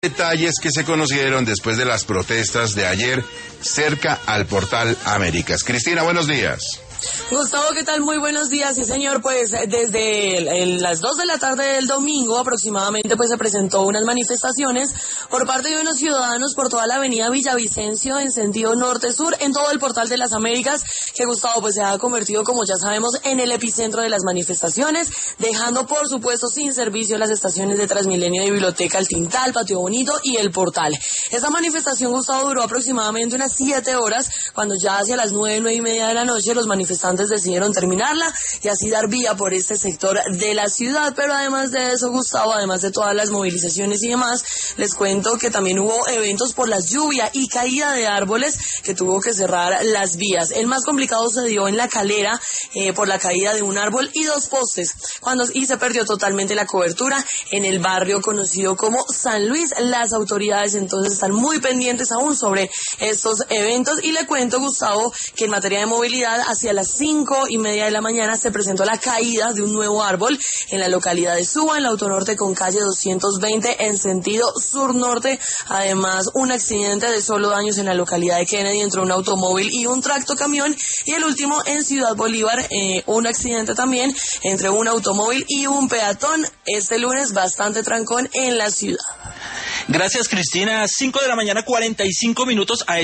Detalles que se conocieron después de las protestas de ayer cerca al Portal Américas. Cristina, buenos días. Gustavo, ¿qué tal? Muy buenos días. Sí, señor, pues desde las 2 de la tarde del domingo aproximadamente pues se presentó unas manifestaciones por parte de unos ciudadanos por toda la avenida Villavicencio en sentido norte-sur en todo el Portal de las Américas, que Gustavo pues se ha convertido, como ya sabemos, en el epicentro de las manifestaciones, dejando por supuesto sin servicio las estaciones de Transmilenio de Biblioteca El Tintal, Patio Bonito y El Portal. Esta manifestación, Gustavo, duró aproximadamente unas 7 horas, cuando ya hacia las 9:30 de la noche los manifestantes decidieron terminarla y así dar vía por este sector de la ciudad. Pero además de eso, Gustavo, además de todas las movilizaciones y demás, les cuento que también hubo eventos por la lluvia y caída de árboles que tuvo que cerrar las vías. El más complicado se dio en La Calera por la caída de un árbol y 2 postes y se perdió totalmente la cobertura en el barrio conocido como San Luis. Las autoridades entonces están muy pendientes aún sobre estos eventos y le cuento, Gustavo, que en materia de movilidad hacia las 5:30 de la mañana se presentó la caída de un nuevo árbol en la localidad de Suba, en la autonorte con calle 220 en sentido sur-norte. Además, un accidente de solo daños en la localidad de Kennedy entre un automóvil y un tractocamión. Y el último en Ciudad Bolívar, un accidente también entre un automóvil y un peatón. Este lunes bastante trancón en la ciudad. Gracias, Cristina. 5 de la mañana, 45 minutos.